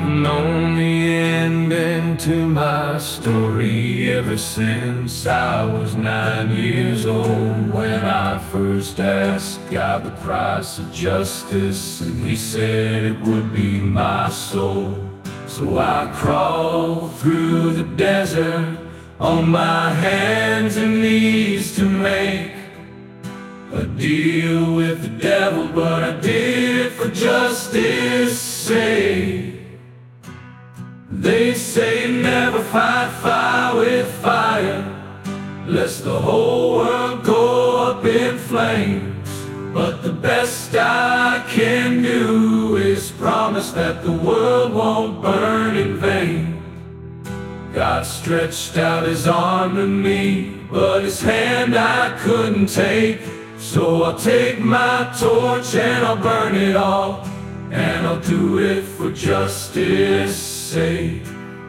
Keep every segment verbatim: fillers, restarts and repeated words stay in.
I've known the ending to my story ever since I was nine years old, when I first asked God the price of justice, and He said it would be my soul. So I crawled through the desert on my hands and knees to make a deal with the devil, but I did it for justice' sake. They say never fight fire with fire, lest the whole world go up in flames. But the best I can do is promise that the world won't burn in vain. God stretched out His arm to me, but His hand I couldn't take. So I'll take my torch and I'll burn it all, and I'll do it for justice' sake.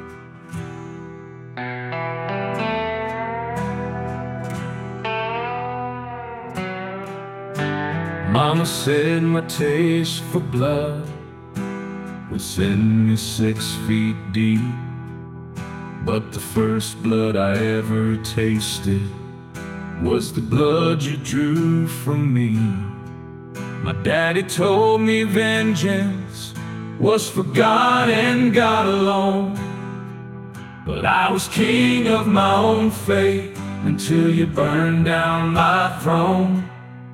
Mama said my taste for blood would send me six feet deep, but the first blood I ever tasted was the blood you drew from me. My daddy told me vengeance was for God and God alone, but I was king of my own fate until you burned down my throne.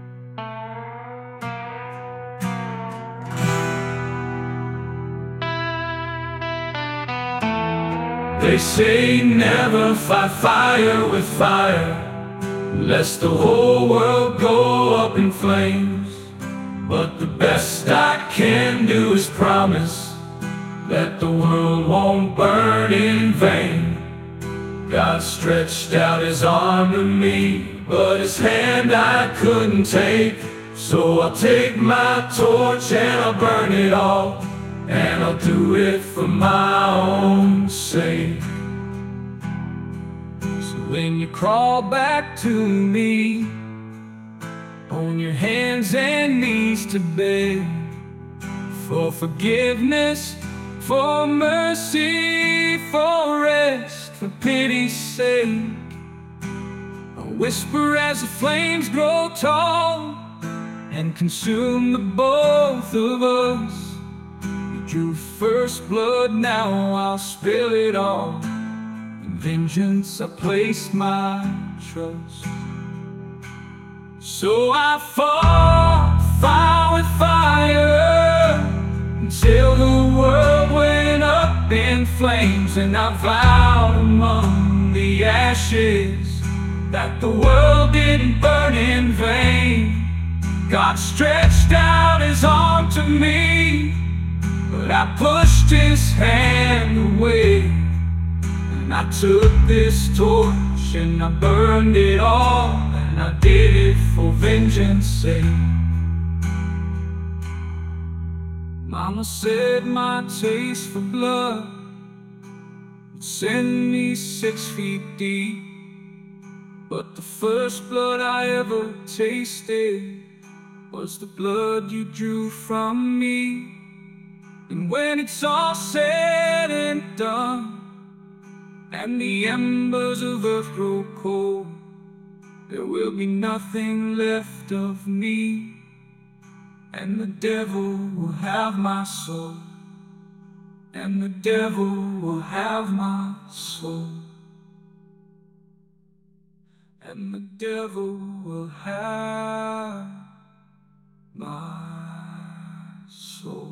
They say never fight fire with fire, lest the whole world go up in flames. But the best I can do is promise that the world won't burn in vain. God stretched out His arm to me, but His hand I couldn't take. So I'll take my torch and I'll burn it all, and I'll do it for my own sake. So when you crawl back to me on your hands and knees to beg for forgiveness, for mercy, for rest, for pity's sake, I'll whisper as the flames grow tall and consume the both of us. You drew first blood, now I'll spill it all. In vengeance I place my trust. So I fought fire with fire until the world went up in flames, and I vowed among the ashes that the world didn't burn in vain. God stretched out His arm to me, but I pushed His hand away, and I took this torch and I burned it all, and I did it for vengeance' sake. Mama said my taste for blood would send me six feet deep, but the first blood I ever tasted was the blood you drew from me. And when it's all said and done, and the embers of earth grow cold, there will be nothing left of me, and the devil will have my soul, and the devil will have my soul, and the devil will have my soul.